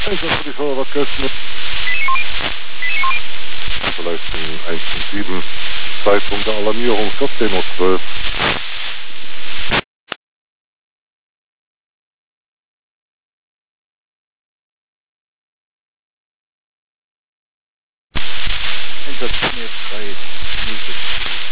Einsatz für die Feuerwehrkräfte. Leistung 1.7. Zeitpunkt der Alarmierung 14:12 Uhr. Einsatz 3 Minuten.